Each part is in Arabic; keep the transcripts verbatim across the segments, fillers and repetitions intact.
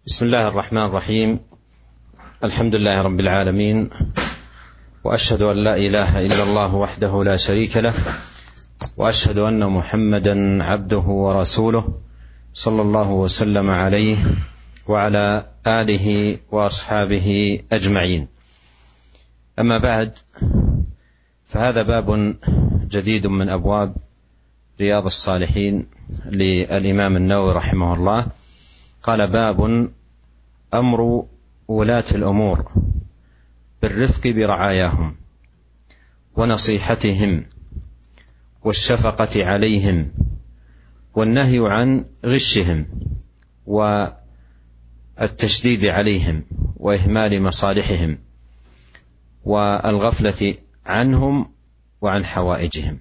بسم الله الرحمن الرحيم. الحمد لله رب العالمين، وأشهد أن لا إله إلا الله وحده لا شريك له، وأشهد أن محمدا عبده ورسوله صلى الله وسلم عليه وعلى آله وأصحابه أجمعين. أما بعد، فهذا باب جديد من أبواب رياض الصالحين للإمام النووي رحمه الله. قال: باب أمر ولاة الأمور بالرفق برعاياهم ونصيحتهم والشفقة عليهم والنهي عن غشهم والتشديد عليهم وإهمال مصالحهم والغفلة عنهم وعن حوائجهم.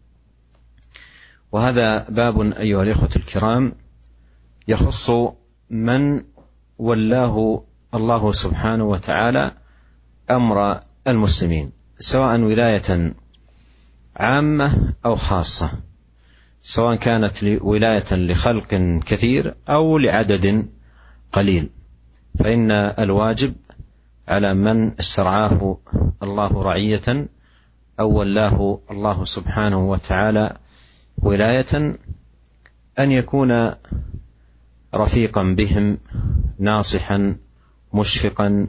وهذا باب أيها الإخوة الكرام يخص من ولاه الله سبحانه وتعالى أمر المسلمين، سواء ولاية عامة أو خاصة، سواء كانت ولاية لخلق كثير أو لعدد قليل، فإن الواجب على من استرعاه الله رعية أو ولاه الله سبحانه وتعالى ولاية أن يكون رفيقا بهم، ناصحا مشفقا،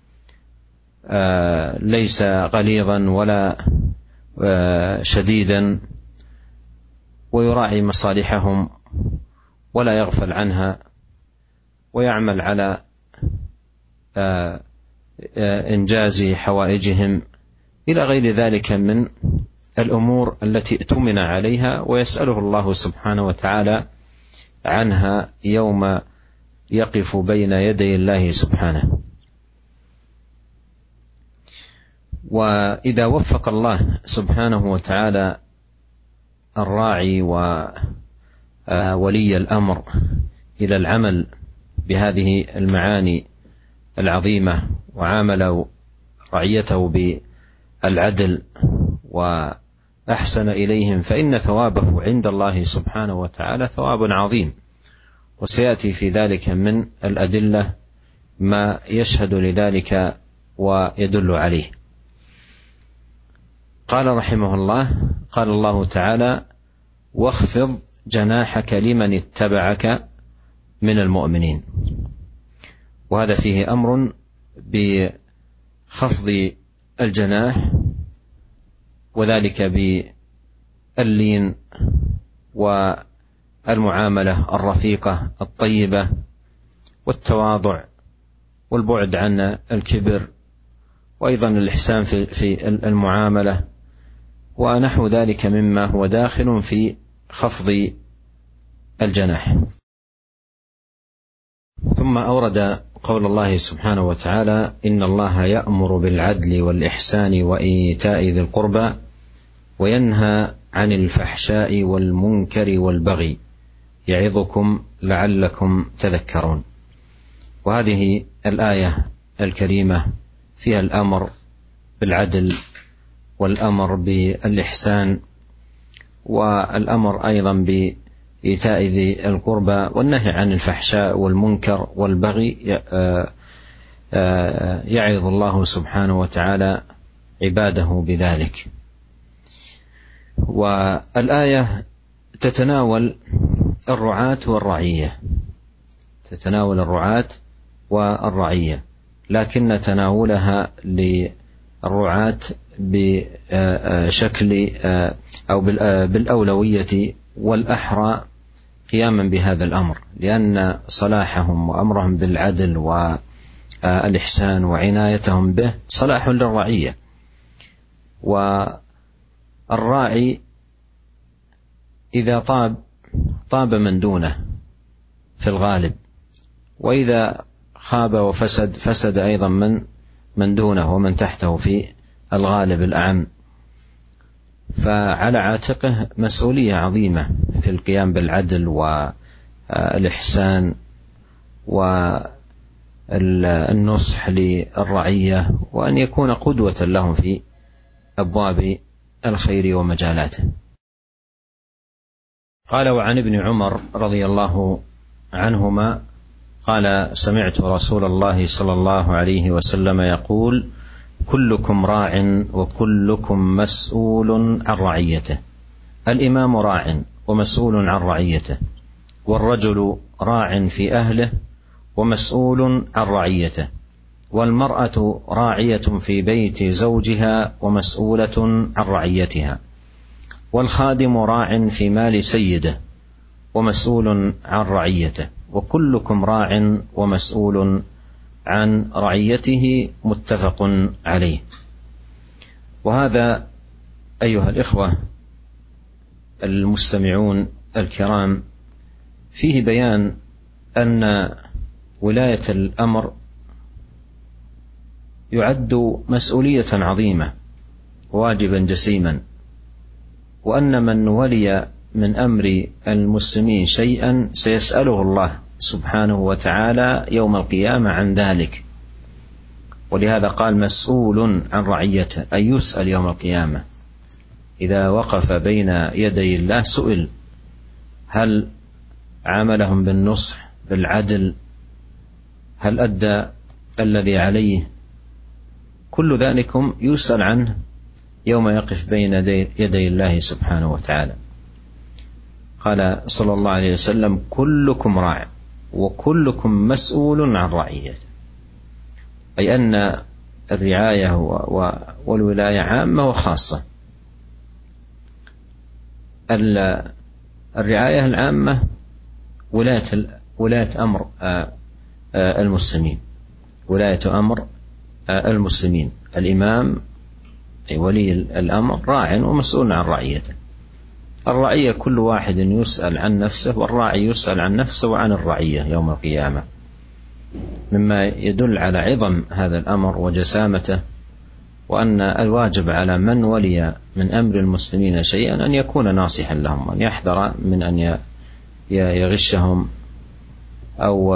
آه ليس غليظا ولا آه شديدا، ويراعي مصالحهم ولا يغفل عنها، ويعمل على آه آه إنجاز حوائجهم إلى غير ذلك من الأمور التي اؤتمن عليها ويسأله الله سبحانه وتعالى عنها يوم يقف بين يدي الله سبحانه. وإذا وفق الله سبحانه وتعالى الراعي وولي الأمر إلى العمل بهذه المعاني العظيمة، وعامل رعيته بالعدل وأحسن إليهم، فإن ثوابه عند الله سبحانه وتعالى ثواب عظيم، وسيأتي في ذلك من الأدلة ما يشهد لذلك ويدل عليه. قال رحمه الله: قال الله تعالى: واخفض جناحك لمن اتبعك من المؤمنين. وهذا فيه أمر بخفض الجناح، وذلك باللين والمعاملة الرفيقة الطيبة والتواضع والبعد عن الكبر، وأيضا الإحسان في المعاملة ونحو ذلك مما هو داخل في خفض الجناح. ثم أورد قول الله سبحانه وتعالى: إن الله يأمر بالعدل والإحسان وإيتاء ذي القربى وينهى عن الفحشاء والمنكر والبغي يعظكم لعلكم تذكرون. وهذه الآية الكريمة فيها الأمر بالعدل والأمر بالإحسان والأمر أيضا بإيتاء ذي القربى والنهي عن الفحشاء والمنكر والبغي. يعظ الله سبحانه وتعالى عباده بذلك. والآية تتناول الرعاة والرعية، تتناول الرعاة والرعية، لكن تناولها للرعاة بشكل أو بالأولوية والأحرى قياما بهذا الأمر، لأن صلاحهم وأمرهم بالعدل والإحسان وعنايتهم به صلاح للرعية. والراعي إذا طاب طاب من دونه في الغالب، وإذا خاب وفسد فسد أيضا من من دونه ومن تحته في الغالب الأعم. فعلى عاتقه مسؤولية عظيمة في القيام بالعدل والإحسان والنصح للرعية، وأن يكون قدوة لهم في أبواب الخير ومجالاته. قال: وعن ابن عمر رضي الله عنهما قال: سمعت رسول الله صلى الله عليه وسلم يقول: كلكم راع وكلكم مسؤول عن رعيته. الإمام راع ومسؤول عن رعيته، والرجل راع في أهله ومسؤول عن رعيته، والمرأة راعية في بيت زوجها ومسؤولة عن رعيتها، والخادم راع في مال سيده ومسؤول عن رعيته، وكلكم راع ومسؤول عن رعيته، متفق عليه. وهذا أيها الإخوة المستمعون الكرام فيه بيان أن ولاية الأمر يعد مسؤولية عظيمة، واجبا جسيما، وأن من ولي من أمر المسلمين شيئا سيسأله الله سبحانه وتعالى يوم القيامة عن ذلك. ولهذا قال: مسؤول عن رعيته، أي يسأل يوم القيامة. إذا وقف بين يدي الله سئل: هل عاملهم بالنصح بالعدل؟ هل أدى الذي عليه؟ كل ذلكم يسأل عنه يوم يقف بين يدي الله سبحانه وتعالى. قال صلى الله عليه وسلم: كلكم راع وكلكم مسؤول عن رعيته، أي أن الرعاية والولاية عامة وخاصة. الرعاية العامة ولاية ولاية أمر المسلمين، ولاية أمر المسلمين. الإمام أي ولي الأمر راع ومسؤول عن رعيته. الرعية كل واحد يسأل عن نفسه، والراعي يسأل عن نفسه وعن الرعية يوم القيامة، مما يدل على عظم هذا الأمر وجسامته، وأن الواجب على من ولي من أمر المسلمين شيئا أن يكون ناصحا لهم، وأن يحذر من أن يغشهم أو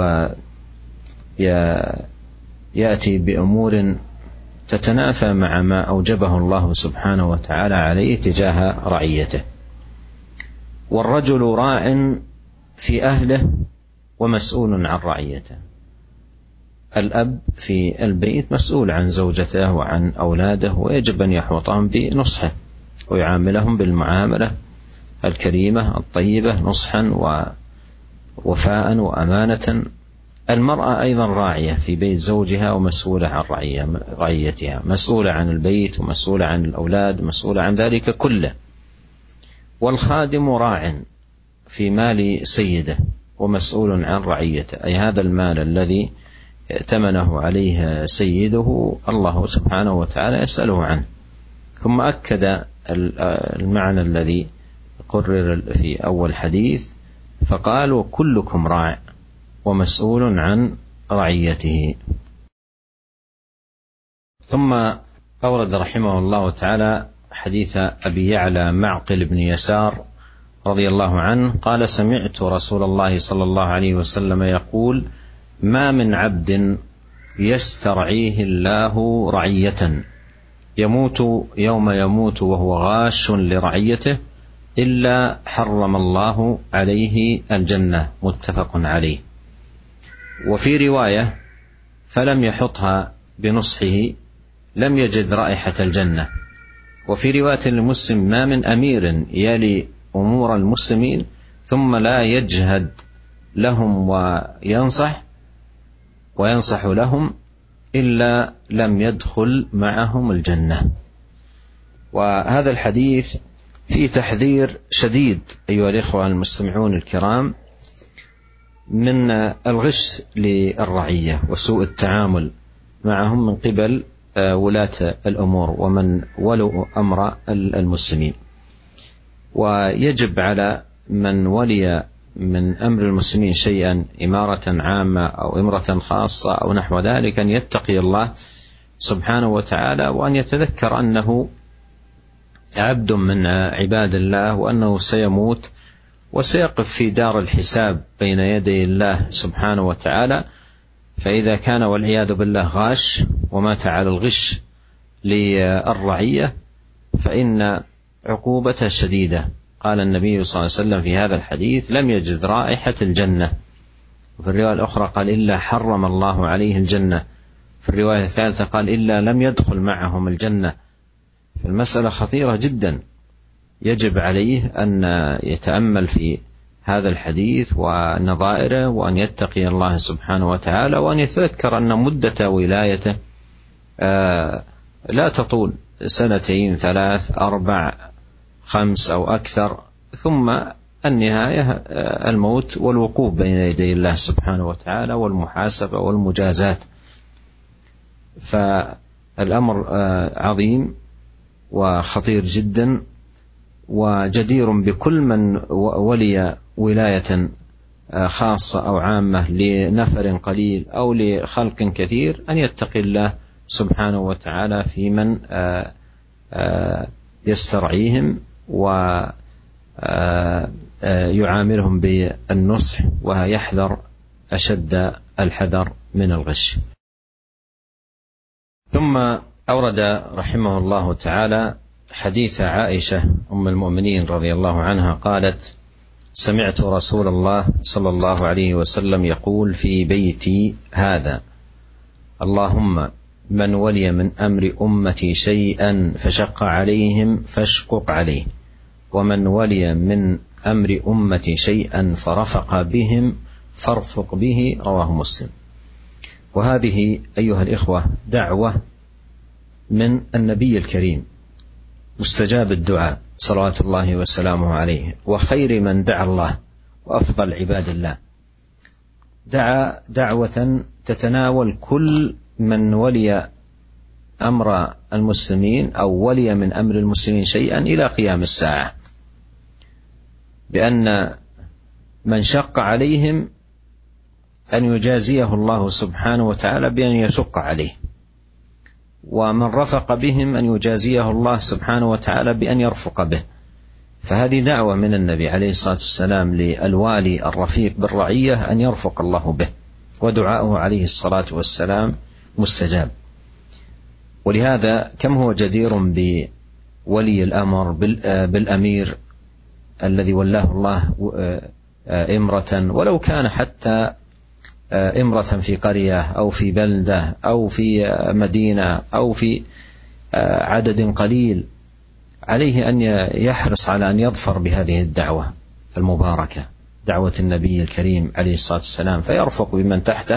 يأتي بأمور تتنافى مع ما أوجبه الله سبحانه وتعالى عليه تجاه رعيته. والرجل راع في أهله ومسؤول عن رعيته. الأب في البيت مسؤول عن زوجته وعن أولاده، ويجب أن يحوطهم بنصحه ويعاملهم بالمعاملة الكريمة الطيبة نصحا ووفاء وأمانة. المرأة أيضا راعية في بيت زوجها ومسؤولة عن رعيتها، مسؤولة عن البيت ومسؤولة عن الأولاد ومسؤولة عن ذلك كله. والخادم راع في مال سيده ومسؤول عن رعيته، أي هذا المال الذي ائتمنه عليه سيده الله سبحانه وتعالى يسأله عنه. ثم أكد المعنى الذي قرر في أول حديث فقال: وكلكم راع ومسؤول عن رعيته. ثم أورد رحمه الله تعالى حديث أبي يعلى معقل بن يسار رضي الله عنه قال: سمعت رسول الله صلى الله عليه وسلم يقول: ما من عبد يسترعيه الله رعية يموت يوم يموت وهو غاش لرعيته إلا حرم الله عليه الجنة، متفق عليه. وفي رواية: فلم يحطها بنصحه لم يجد رائحة الجنة. وفي رواية لمسلم: ما من أمير يلي أمور المسلمين ثم لا يجهد لهم وينصح وينصح لهم إلا لم يدخل معهم الجنة. وهذا الحديث فيه تحذير شديد أيها الإخوة المستمعون الكرام من الغش للرعية وسوء التعامل معهم من قبل ولاة الأمور ومن ولوا أمر المسلمين. ويجب على من ولي من أمر المسلمين شيئا، إمارة عامة أو إمرة خاصة أو نحو ذلك، أن يتقي الله سبحانه وتعالى، وأن يتذكر أنه عبد من عباد الله، وأنه سيموت وسيقف في دار الحساب بين يدي الله سبحانه وتعالى. فإذا كان والعياذ بالله غاش ومات على الغش للرعية فإن عقوبته شديدة. قال النبي صلى الله عليه وسلم في هذا الحديث: لم يجد رائحة الجنة، وفي الرواية الأخرى قال إلا حرم الله عليه الجنة، في الرواية الثالثة قال إلا لم يدخل معهم الجنة. فالمسألة خطيرة جدا، يجب عليه أن يتأمل في هذا الحديث ونظائره، وأن يتقي الله سبحانه وتعالى، وأن يتذكر أن مدة ولايته لا تطول سنتين ثلاث أربع خمس أو أكثر، ثم النهاية الموت والوقوف بين يدي الله سبحانه وتعالى والمحاسبة والمجازات. فالأمر عظيم وخطير جدا، وجدير بكل من ولي ولاية خاصة أو عامة لنفر قليل أو لخلق كثير أن يتقي الله سبحانه وتعالى في من يسترعيهم ويعاملهم بالنصح، ويحذر أشد الحذر من الغش. ثم أورد رحمه الله تعالى حديث عائشة أم المؤمنين رضي الله عنها قالت: سمعت رسول الله صلى الله عليه وسلم يقول في بيتي هذا: اللهم من ولي من أمر أمتي شيئا فشق عليهم فاشقق عليه، ومن ولي من أمر أمتي شيئا فرفق بهم فارفق به، رواه مسلم. وهذه أيها الإخوة دعوة من النبي الكريم مستجاب الدعاء صلوات الله وسلامه عليه، وخير من دعا الله وأفضل عباد الله، دعا دعوة تتناول كل من ولي أمر المسلمين أو ولي من أمر المسلمين شيئا إلى قيام الساعة، بأن من شق عليهم أن يجازيه الله سبحانه وتعالى بأن يشق عليه، ومن رفق بهم أن يجازيه الله سبحانه وتعالى بأن يرفق به. فهذه دعوة من النبي عليه الصلاة والسلام للوالي الرفيق بالرعية أن يرفق الله به، ودعاؤه عليه الصلاة والسلام مستجاب. ولهذا كم هو جدير بولي الأمر بالأمير الذي ولاه الله إمرة، ولو كان حتى إمرة في قرية أو في بلدة أو في مدينة أو في عدد قليل، عليه أن يحرص على أن يظفر بهذه الدعوة المباركة، دعوة النبي الكريم عليه الصلاة والسلام، فيرفق بمن تحته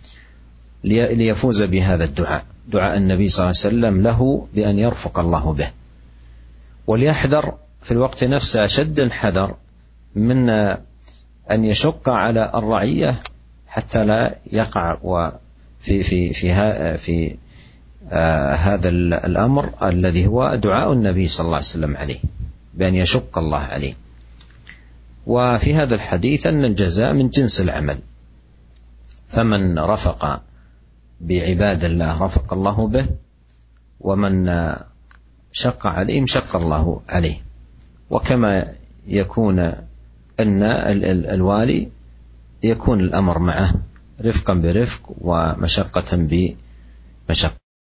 ليفوز بهذا الدعاء، دعاء النبي صلى الله عليه وسلم له بأن يرفق الله به. وليحذر في الوقت نفسه أشد الحذر من أن يشق على الرعية حتى لا يقع في في في في آه هذا الأمر الذي هو دعاء النبي صلى الله عليه وسلم عليه بأن يشق الله عليه. وفي هذا الحديث أن الجزاء من جنس العمل، فمن رفق بعباد الله رفق الله به، ومن شق عليهم شق الله عليه. وكما يكون أن الوالي يكون الأمر معه رفقا برفق ومشقة بمشقة.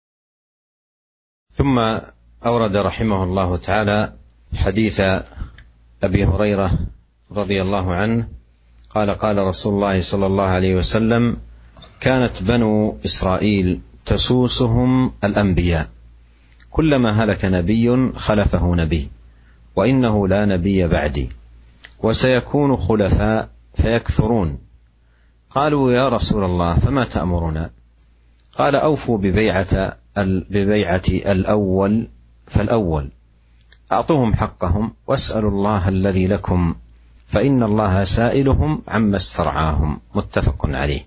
ثم أورد رحمه الله تعالى حديث أبي هريرة رضي الله عنه قال: قال رسول الله صلى الله عليه وسلم: كانت بنو إسرائيل تسوسهم الأنبياء، كلما هلك نبي خلفه نبي، وإنه لا نبي بعدي، وسيكون خلفاء فيكثرون. قالوا: يا رسول الله فما تأمرنا؟ قال: أوفوا ببيعة ببيعة الأول فالأول، أعطوهم حقهم، واسألوا الله الذي لكم، فإن الله سائلهم عما استرعاهم. متفق عليه.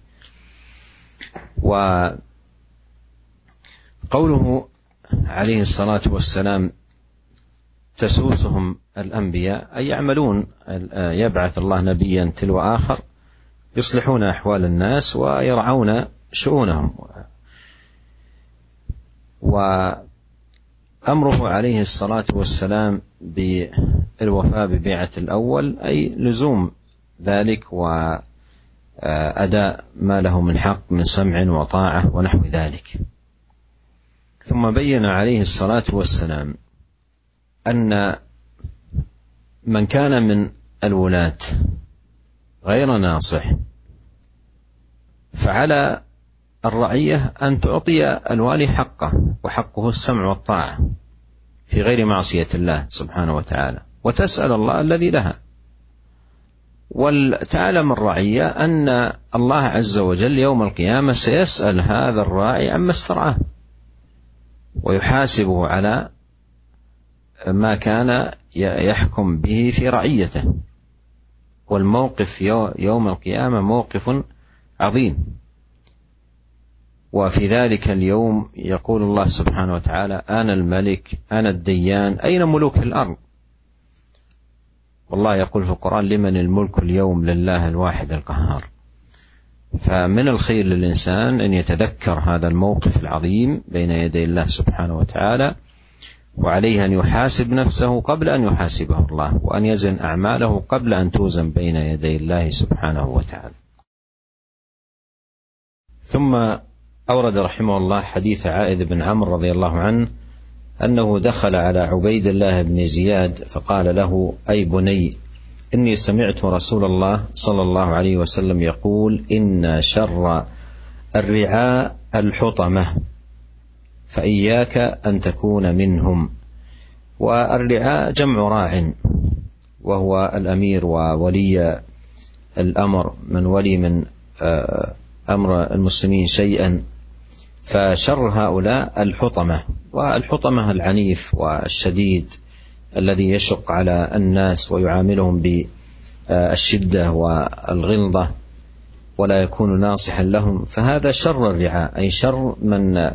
وقوله عليه الصلاة والسلام تسوسهم الأنبياء أي يعملون، يبعث الله نبيا تلو آخر يصلحون أحوال الناس ويرعون شؤونهم. وأمره عليه الصلاة والسلام بالوفاء ببيعة الأول أي لزوم ذلك وأداء ما له من حق من سمع وطاعة ونحو ذلك. ثم بين عليه الصلاة والسلام أن من كان من الولاة غير ناصح فعلى الرعية أن تعطي الوالي حقه، وحقه السمع والطاعة في غير معصية الله سبحانه وتعالى، وتسأل الله الذي لها. وتعلم الرعية أن الله عز وجل يوم القيامة سيسأل هذا الراعي عما استرعاه، ويحاسبه على ما كان يحكم به في رعيته. والموقف يوم القيامة موقف عظيم. وفي ذلك اليوم يقول الله سبحانه وتعالى: أنا الملك أنا الديان أين ملوك الأرض؟ والله يقول في القرآن: لمن الملك اليوم؟ لله الواحد القهار. فمن الخير للإنسان أن يتذكر هذا الموقف العظيم بين يدي الله سبحانه وتعالى، وعليه أن يحاسب نفسه قبل أن يحاسبه الله، وأن يزن أعماله قبل أن توزن بين يدي الله سبحانه وتعالى. ثم أورد رحمه الله حديث عائذ بن عمرو رضي الله عنه أنه دخل على عبيد الله بن زياد فقال له: أي بني، إني سمعت رسول الله صلى الله عليه وسلم يقول: إن شر الرعاء الحطمة، فإياك أن تكون منهم. والرعاء جمع راع، وهو الأمير وولي الأمر، من ولي من أمر المسلمين شيئا. فشر هؤلاء الحطمة، والحطمة العنيف والشديد الذي يشق على الناس ويعاملهم بالشدة والغلظة ولا يكون ناصحا لهم، فهذا شر الرعاء، أي شر من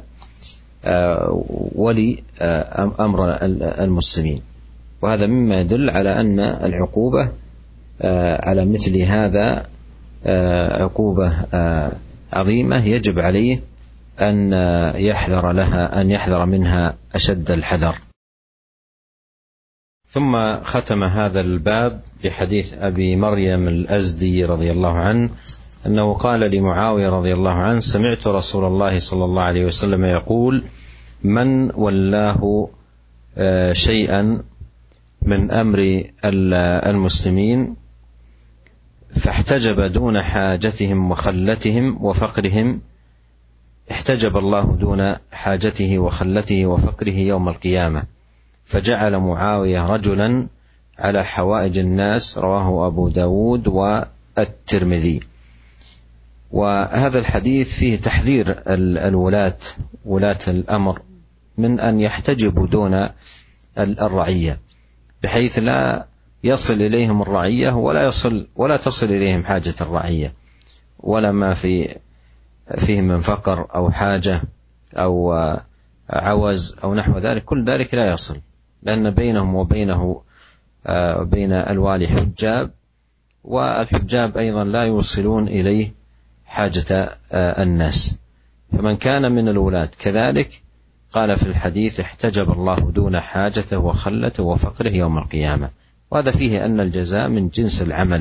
ولي أمر المسلمين. وهذا مما يدل على أن العقوبة على مثل هذا عقوبة عظيمة يجب عليه أن يحذر لها أن يحذر منها أشد الحذر. ثم ختم هذا الباب بحديث أبي مريم الأزدي رضي الله عنه أنه قال لمعاوية رضي الله عنه: سمعت رسول الله صلى الله عليه وسلم يقول: من ولاه شيئا من أمر المسلمين فاحتجب دون حاجتهم وخلتهم وفقرهم، احتجب الله دون حاجته وخلته وفقره يوم القيامة، فجعل معاوية رجلا على حوائج الناس. رواه أبو داود والترمذي. وهذا الحديث فيه تحذير الولاة ولاة الأمر من أن يحتجبوا دون الرعية، بحيث لا يصل إليهم الرعية ولا يصل ولا تصل إليهم حاجة الرعية، ولا ما في فيه من فقر أو حاجة أو عوز أو نحو ذلك، كل ذلك لا يصل، لأن بينهم وبينه بين الوالي حجاب، والحجاب أيضا لا يوصلون إليه حاجة الناس. فمن كان من الولاة كذلك قال في الحديث: احتجب الله دون حاجته وخلته وفقره يوم القيامة. وهذا فيه أن الجزاء من جنس العمل.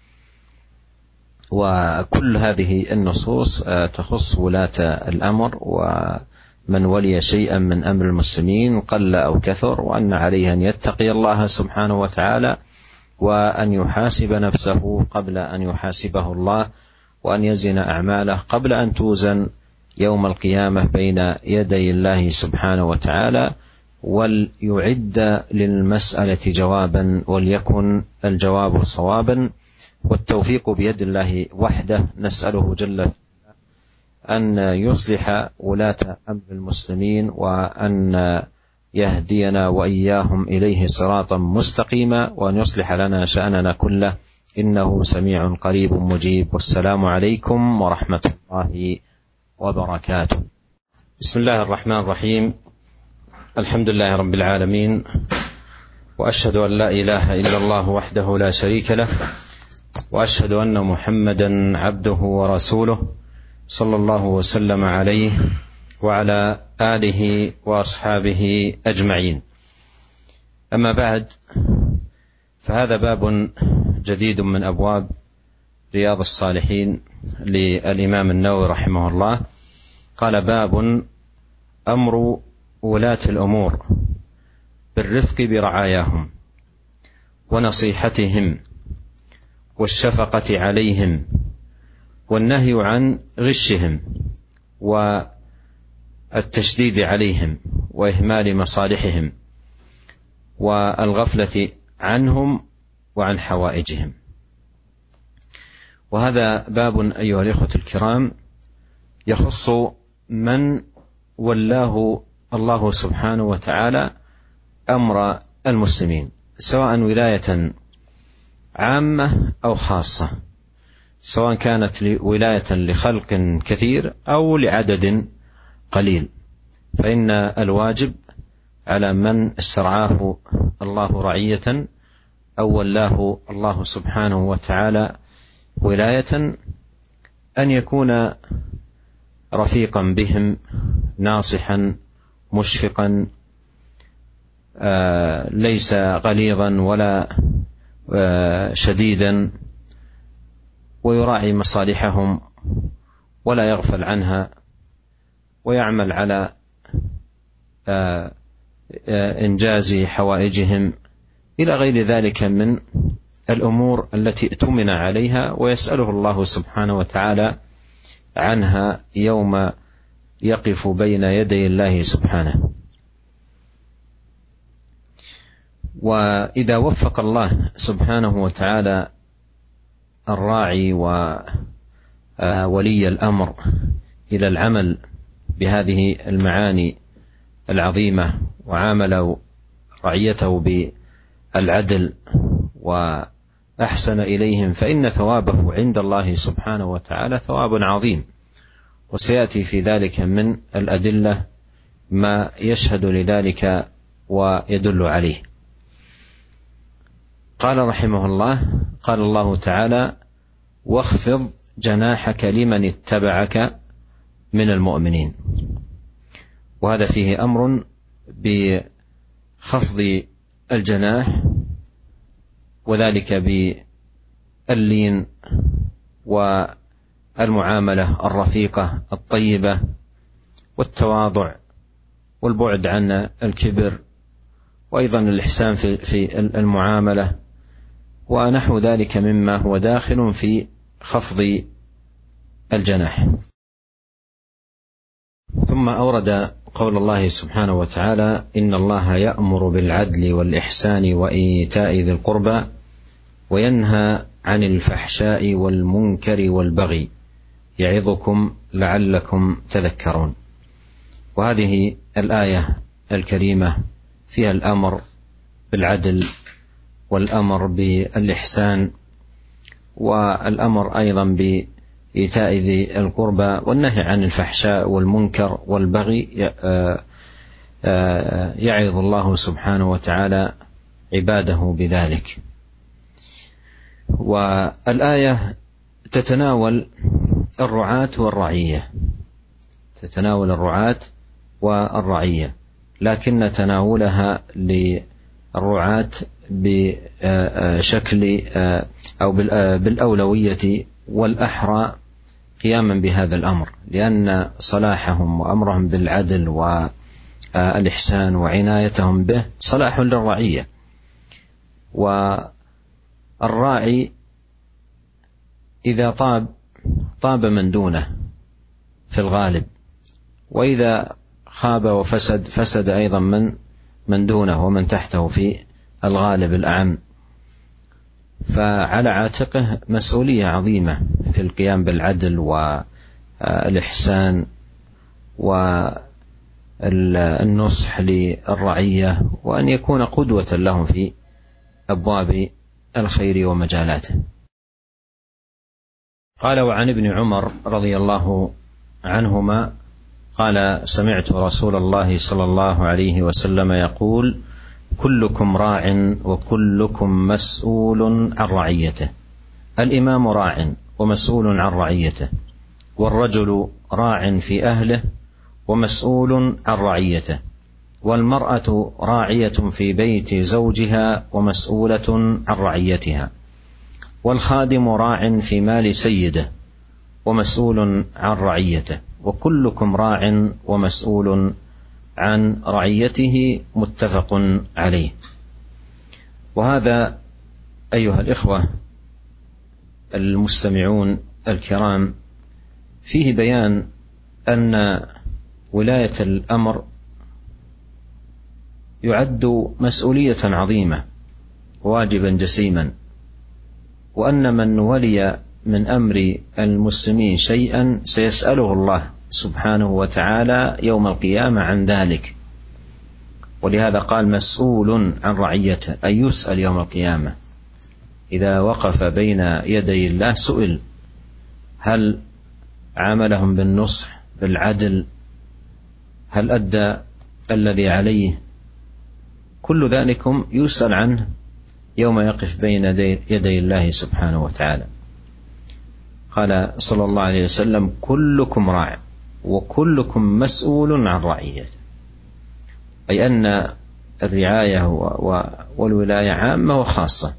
وكل هذه النصوص تخص ولاة الأمر ومن ولي شيئا من أمر المسلمين قل أو كثر، وأن عليه أن يتقي الله سبحانه وتعالى، وأن يحاسب نفسه قبل أن يحاسبه الله، وأن يزن أعماله قبل أن توزن يوم القيامة بين يدي الله سبحانه وتعالى، وليعد للمسألة جوابا وليكن الجواب صوابا، والتوفيق بيد الله وحده. نسأله جل أن يصلح ولاة أمر المسلمين، وأن يهدينا وإياهم إليه صراطا مستقيما، وأن يصلح لنا شأننا كله، إنه سميع قريب مجيب. والسلام عليكم ورحمة الله وبركاته. بسم الله الرحمن الرحيم. الحمد لله رب العالمين، وأشهد أن لا إله إلا الله وحده لا شريك له، وأشهد أن محمدا عبده ورسوله صلى الله وسلم عليه وعلى آله وأصحابه أجمعين. أما بعد، فهذا باب جديد من أبواب رياض الصالحين للإمام النووي رحمه الله. قال: باب أمر ولاة الأمور بالرفق برعاياهم ونصيحتهم والشفقة عليهم والنهي عن غشهم والتشديد عليهم وإهمال مصالحهم والغفلة عنهم وعن حوائجهم. وهذا باب أيها الإخوة الكرام يخص من ولاه الله سبحانه وتعالى أمر المسلمين، سواء ولاية عامة أو خاصة، سواء كانت ولاية لخلق كثير أو لعدد قليل، فإن الواجب على من استرعاه الله رعية أو ولاه الله سبحانه وتعالى ولاية أن يكون رفيقا بهم، ناصحا مشفقا، آه ليس غليظا ولا آه شديدا، ويراعي مصالحهم ولا يغفل عنها، ويعمل على آه آه إنجاز حوائجهم إلى غير ذلك من الأمور التي اؤتمن عليها ويسأله الله سبحانه وتعالى عنها يوم يقف بين يدي الله سبحانه. وإذا وفق الله سبحانه وتعالى الراعي وولي الأمر إلى العمل بهذه المعاني العظيمة، وعامل رعيته بالعدل وأحسن إليهم، فإن ثوابه عند الله سبحانه وتعالى ثواب عظيم. وسيأتي في ذلك من الأدلة ما يشهد لذلك ويدل عليه. قال رحمه الله: قال الله تعالى: واخفض جناحك لمن اتبعك من المؤمنين. وهذا فيه أمر بخفض الجناح، وذلك باللين والمعاملة الرفيقة الطيبة والتواضع والبعد عن الكبر، وأيضا الإحسان في المعاملة ونحو ذلك مما هو داخل في خفض الجناح. ثم أورد قول الله سبحانه وتعالى: إن الله يأمر بالعدل والإحسان وإيتاء ذي القربى وينهى عن الفحشاء والمنكر والبغي يعظكم لعلكم تذكرون. وهذه الآية الكريمة فيها الأمر بالعدل والأمر بالإحسان والأمر أيضا بإيتاء ذي القربى والنهي عن الفحشاء والمنكر والبغي. يعظ الله سبحانه وتعالى عباده بذلك. والآية تتناول الرعاة والرعية، تتناول الرعاة والرعية، لكن تناولها للرعاة بشكل أو بالأولوية والأحرى قياما بهذا الأمر، لأن صلاحهم وأمرهم بالعدل والإحسان وعنايتهم به صلاح للرعية. والراعي إذا طاب طاب من دونه في الغالب، وإذا خاب وفسد فسد أيضا من من دونه ومن تحته في الغالب الأعم. فعلى عاتقه مسؤولية عظيمة في القيام بالعدل والإحسان والنصح للرعية، وأن يكون قدوة لهم في أبواب الخير ومجالاته. قال: وعن ابن عمر رضي الله عنهما قال: سمعت رسول الله صلى الله عليه وسلم يقول: كلكم راع وكلكم مسؤول عن رعيته. الإمام راع ومسؤول عن رعيته، والرجل راع في أهله ومسؤول عن رعيته، والمرأة راعية في بيت زوجها ومسؤولة عن رعيتها، والخادم راع في مال سيده ومسؤول عن رعيته، وكلكم راع ومسؤول عن رعيته. متفق عليه. وهذا أيها الإخوة المستمعون الكرام فيه بيان أن ولاية الأمر يعد مسؤولية عظيمة واجبا جسيما، وأن من ولي من أمر المسلمين شيئا سيسأله الله سبحانه وتعالى يوم القيامة عن ذلك. ولهذا قال مسؤول عن رعيته، أي يسأل يوم القيامة. إذا وقف بين يدي الله سئل هل عاملهم بالنصح بالعدل، هل أدى الذي عليه، كل ذلكم يسأل عنه يوم يقف بين يدي الله سبحانه وتعالى. قال صلى الله عليه وسلم كلكم راع وكلكم مسؤول عن رعيته، أي أن الرعاية والولاية عامة وخاصة.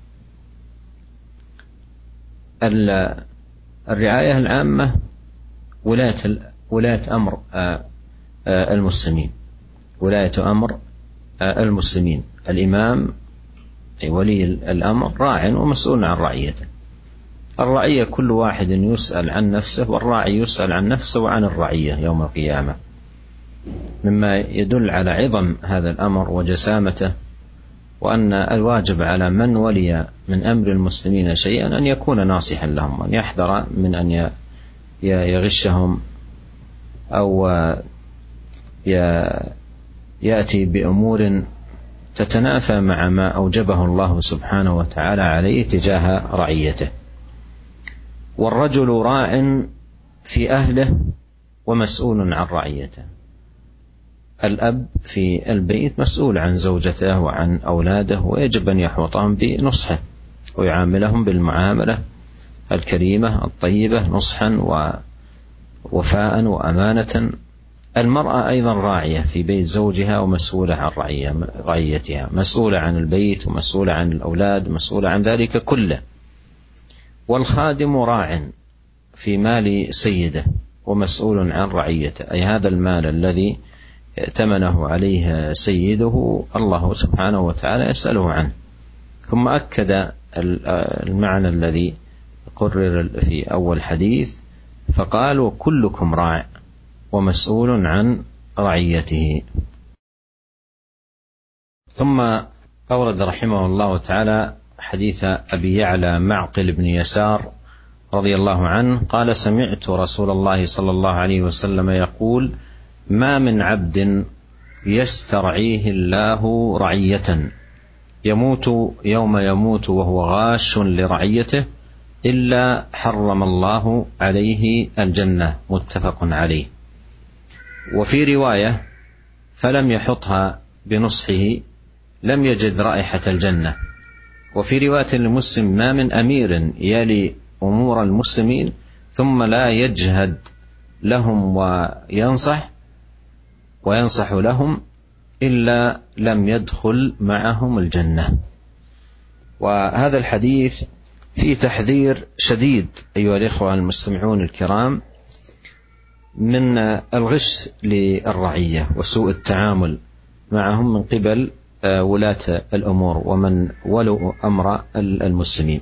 الرعاية العامة ولاية ولاية أمر المسلمين، ولاية أمر المسلمين، الإمام أي ولي الأمر راع ومسؤول عن رعيته. الرعية كل واحد يسأل عن نفسه، والراعي يسأل عن نفسه وعن الرعية يوم القيامة، مما يدل على عظم هذا الأمر وجسامته، وأن الواجب على من ولي من أمر المسلمين شيئا أن يكون ناصحا لهم، وأن يحذر من أن يغشهم أو يأتي بأمور تتنافى مع ما أوجبه الله سبحانه وتعالى عليه تجاه رعيته. والرجل راع في أهله ومسؤول عن رعيته. الأب في البيت مسؤول عن زوجته وعن أولاده، ويجب أن يحوطهم بنصحه ويعاملهم بالمعاملة الكريمة الطيبة نصحا ووفاء وأمانة. المرأة أيضا راعية في بيت زوجها ومسؤولة عن رعيتها، مسؤولة عن البيت ومسؤولة عن الأولاد ومسؤولة عن ذلك كله. والخادم راع في مال سيده ومسؤول عن رعيته، أي هذا المال الذي ائتمنه عليه سيده الله سبحانه وتعالى يسأله عنه. ثم أكد المعنى الذي قرر في أول حديث فقال وكلكم راع ومسؤول عن رعيته. ثم أورد رحمه الله تعالى حديث أبي يعلى معقل بن يسار رضي الله عنه قال سمعت رسول الله صلى الله عليه وسلم يقول ما من عبد يسترعيه الله رعية يموت يوم يموت وهو غاش لرعيته إلا حرم الله عليه الجنة، متفق عليه. وفي رواية فلم يحطها بنصحه لم يجد رائحة الجنة. وفي رواية لمسلم ما من أمير يلي أمور المسلمين ثم لا يجهد لهم وينصح وينصح لهم إلا لم يدخل معهم الجنة. وهذا الحديث فيه تحذير شديد أيها الإخوة المستمعون الكرام من الغش للرعية وسوء التعامل معهم من قبل ولاة الأمور ومن ولوا أمر المسلمين.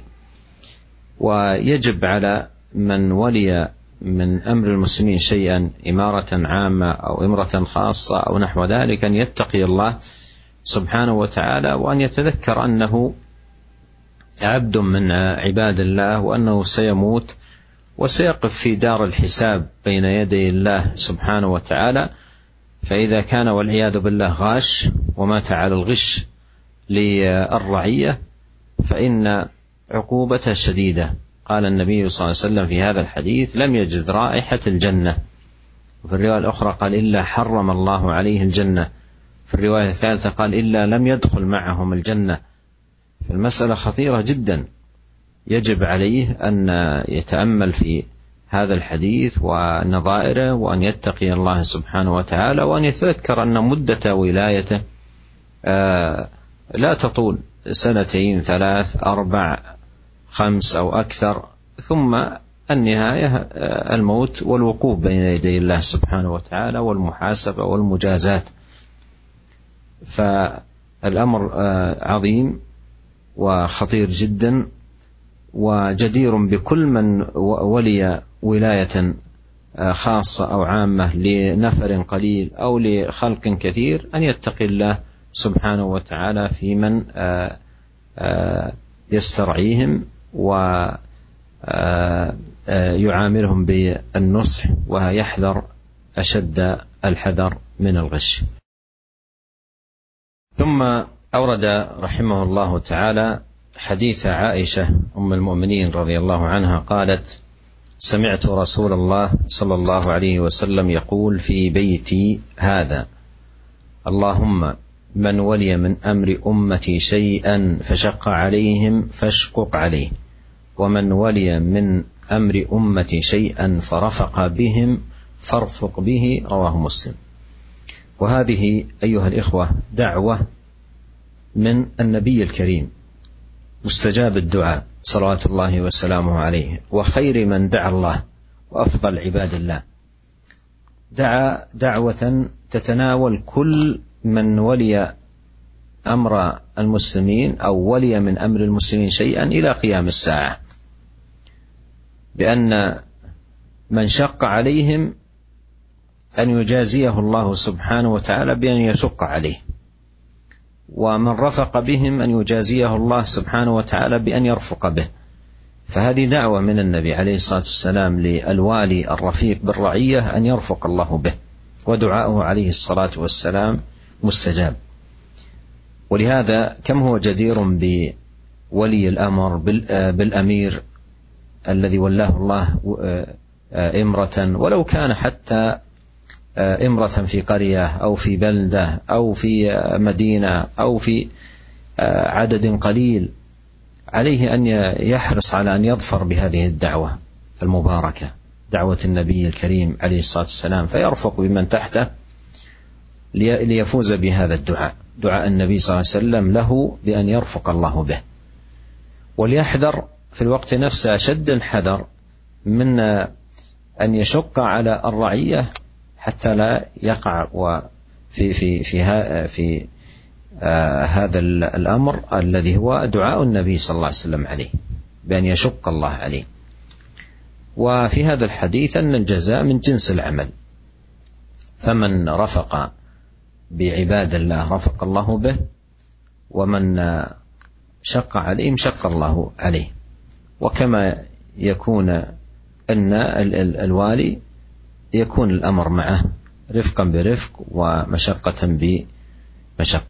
ويجب على من ولي من أمر المسلمين شيئا إمارة عامة أو إمرة خاصة أو نحو ذلك أن يتقي الله سبحانه وتعالى، وأن يتذكر أنه عبد من عباد الله، وأنه سيموت وسيقف في دار الحساب بين يدي الله سبحانه وتعالى. فإذا كان والعياذ بالله غاش ومات على الغش للرعية فإن عقوبته شديدة. قال النبي صلى الله عليه وسلم في هذا الحديث لم يجد رائحة الجنة. وفي الرواية الأخرى قال إلا حرم الله عليه الجنة. في الرواية الثالثة قال إلا لم يدخل معهم الجنة. فالمسألة خطيرة جدا، يجب عليه أن يتأمل في هذا الحديث ونظائره، وأن يتقي الله سبحانه وتعالى، وأن يتذكر أن مدة ولايته لا تطول سنتين ثلاث أربع خمس أو أكثر، ثم النهاية الموت والوقوف بين يدي الله سبحانه وتعالى والمحاسبة والمجازات. فالأمر عظيم وخطير جدا، وجدير بكل من ولي ولاية خاصة أو عامة لنفر قليل أو لخلق كثير أن يتقي الله سبحانه وتعالى في من يسترعيهم ويعاملهم بالنصح ويحذر أشد الحذر من الغش. ثم أورد رحمه الله تعالى حديث عائشة أم المؤمنين رضي الله عنها قالت: سمعت رسول الله صلى الله عليه وسلم يقول في بيتي هذا: اللهم من ولي من أمر أمتي شيئا فشق عليهم فاشقق عليه، ومن ولي من أمر أمتي شيئا فرفق بهم فارفق به. رواه مسلم. وهذه أيها الإخوة دعوة من النبي الكريم مستجاب الدعاء صلوات الله وسلامه عليه، وخير من دعا الله وأفضل عباد الله. دعا دعوة تتناول كل من ولي أمر المسلمين أو ولي من أمر المسلمين شيئا إلى قيام الساعة، بأن من شق عليهم أن يجازيه الله سبحانه وتعالى بأن يشق عليه، ومن رفق بهم أن يجازيه الله سبحانه وتعالى بأن يرفق به. فهذه دعوة من النبي عليه الصلاة والسلام للوالي الرفيق بالرعية أن يرفق الله به، ودعاؤه عليه الصلاة والسلام مستجاب. ولهذا كم هو جدير بولي الأمر بالأمير الذي ولاه الله إمرة، ولو كان حتى إمرة في قرية أو في بلدة أو في مدينة أو في عدد قليل، عليه أن يحرص على أن يظفر بهذه الدعوة المباركة، دعوة النبي الكريم عليه الصلاة والسلام، فيرفق بمن تحته ليفوز بهذا الدعاء، دعاء النبي صلى الله عليه وسلم له بأن يرفق الله به. وليحذر في الوقت نفسه أشد الحذر من أن يشق على الرعية حتى لا يقع في في في في آه هذا الأمر الذي هو دعاء النبي صلى الله عليه وسلم عليه بأن يشق الله عليه. وفي هذا الحديث أن الجزاء من جنس العمل، فمن رفق بعباد الله رفق الله به، ومن شق عليهم شق الله عليه. وكما يكون أن الوالي يكون الأمر معه رفقا برفق ومشقة بمشقة.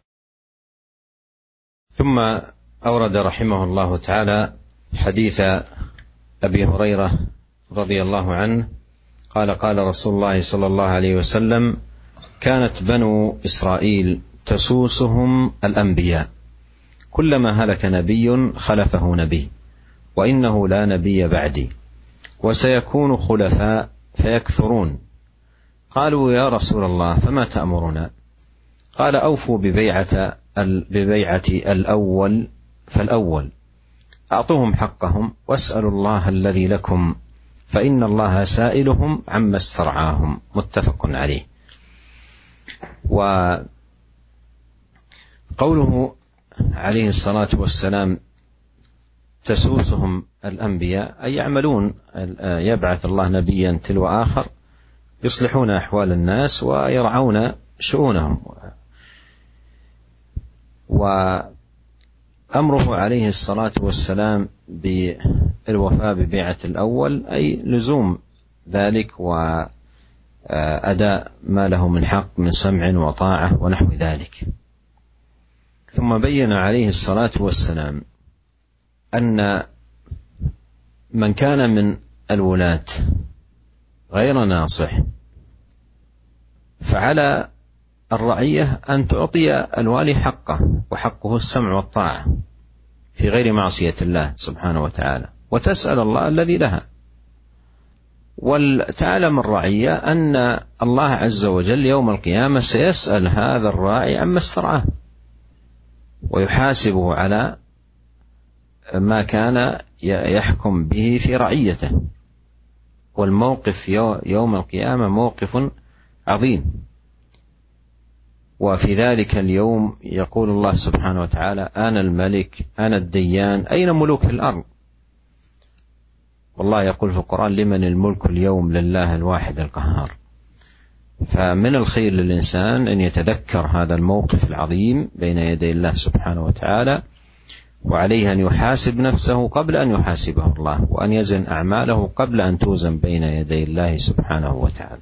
ثم أورد رحمه الله تعالى حديث أبي هريرة رضي الله عنه قال: قال رسول الله صلى الله عليه وسلم: كانت بنو إسرائيل تسوسهم الأنبياء، كلما هلك نبي خلفه نبي، وإنه لا نبي بعدي، وسيكون خلفاء فيكثرون. قالوا: يا رسول الله فما تأمرنا؟ قال: أوفوا ببيعة ببيعة الأول فالأول، أعطوهم حقهم، واسألوا الله الذي لكم، فإن الله سائلهم عما استرعاهم. متفق عليه. وقوله عليه الصلاة والسلام تسوسهم الأنبياء أي يعملون، يبعث الله نبيا تلو آخر يصلحون أحوال الناس ويرعون شؤونهم. وأمره عليه الصلاة والسلام بالوفاء ببيعة الأول أي لزوم ذلك وأداء ما له من حق من سمع وطاعة ونحو ذلك. ثم بين عليه الصلاة والسلام أن من كان من الولاة غير ناصح فعلى الرعية أن تعطي الوالي حقه، وحقه السمع والطاعة في غير معصية الله سبحانه وتعالى، وتسأل الله الذي لها. وتعلم الرعية أن الله عز وجل يوم القيامة سيسأل هذا الراعي عما استرعاه، ويحاسبه على ما كان يحكم به في رعيته. والموقف يوم القيامة موقف عظيم. وفي ذلك اليوم يقول الله سبحانه وتعالى: أنا الملك أنا الديان أين ملوك الأرض؟ والله يقول في القرآن: لمن الملك اليوم؟ لله الواحد القهار. فمن الخير للإنسان أن يتذكر هذا الموقف العظيم بين يدي الله سبحانه وتعالى، وعليه أن يحاسب نفسه قبل أن يحاسبه الله، وأن يزن أعماله قبل أن توزن بين يدي الله سبحانه وتعالى.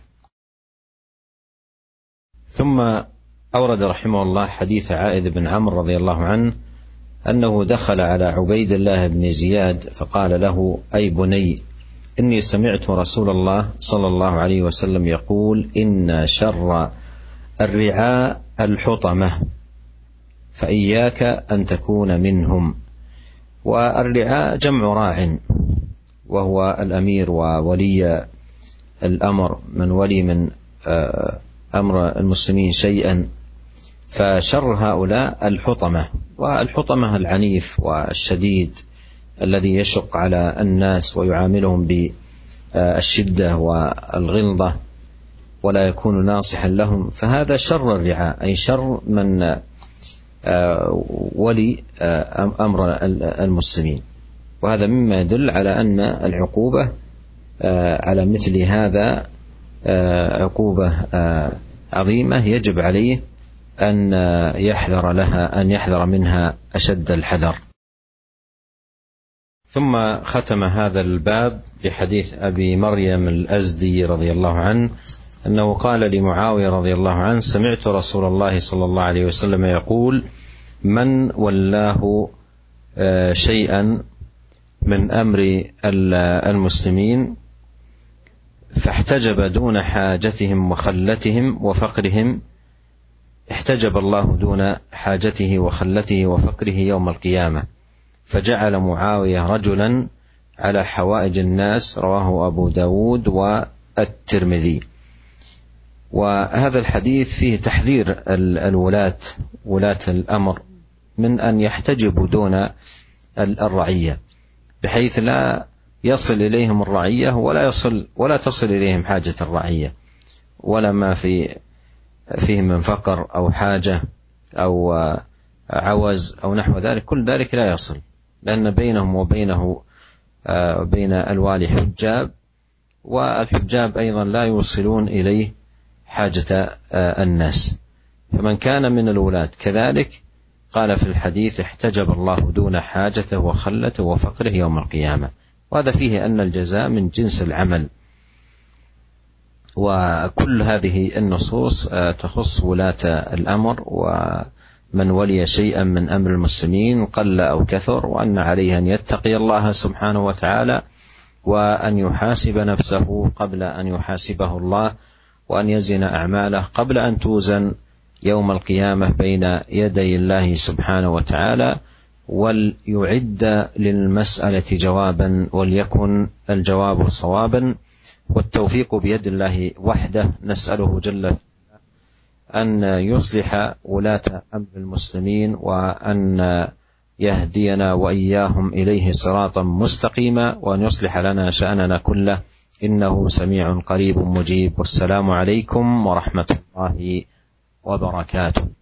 ثم أورد رحمه الله حديث عائذ بن عمرو رضي الله عنه أنه دخل على عبيد الله بن زياد فقال له: أي بني، إني سمعت رسول الله صلى الله عليه وسلم يقول: إن شر الرعاء الحطمة، فإياك أن تكون منهم. والرعاء جمع راع، وهو الأمير وولي الأمر، من ولي من أمر المسلمين شيئا. فشر هؤلاء الحطمة، والحطمة العنيف والشديد الذي يشق على الناس ويعاملهم بالشدة والغلظة ولا يكون ناصحا لهم، فهذا شر الرعاء، أي شر من ولي أمر المسلمين. وهذا مما يدل على أن العقوبة على مثل هذا عقوبة عظيمة يجب عليه أن يحذر لها أن يحذر منها أشد الحذر. ثم ختم هذا الباب بحديث أبي مريم الأزدي رضي الله عنه أنه قال لمعاوية رضي الله عنه: سمعت رسول الله صلى الله عليه وسلم يقول: من ولاه شيئا من أمر المسلمين فاحتجب دون حاجتهم وخلتهم وفقرهم، احتجب الله دون حاجته وخلته وفقره يوم القيامة، فجعل معاوية رجلا على حوائج الناس. رواه أبو داود والترمذي. وهذا الحديث فيه تحذير الولاة ولاة الأمر من أن يحتجبوا دون الرعية، بحيث لا يصل إليهم الرعية ولا يصل ولا تصل إليهم حاجة الرعية، ولا ما في فيه من فقر أو حاجة أو عوز أو نحو ذلك، كل ذلك لا يصل، لأن بينهم وبينه بين الوالي حجاب، والحجاب أيضا لا يوصلون إليه حاجة الناس. فمن كان من الولاة كذلك قال في الحديث: احتجب الله دون حاجته وخلته وفقره يوم القيامة. وهذا فيه أن الجزاء من جنس العمل. وكل هذه النصوص تخص ولاة الأمر ومن ولي شيئا من أمر المسلمين قل أو كثر، وأن عليه أن يتقي الله سبحانه وتعالى، وأن يحاسب نفسه قبل أن يحاسبه الله، وأن يزن أعماله قبل أن توزن يوم القيامة بين يدي الله سبحانه وتعالى، وليعد للمسألة جوابا وليكن الجواب صوابا، والتوفيق بيد الله وحده. نسأله جل أن يصلح ولاة أمر المسلمين، وأن يهدينا وإياهم إليه صراطا مستقيما، وأن يصلح لنا شأننا كله، إنه سميع قريب مجيب. والسلام عليكم ورحمة الله وبركاته.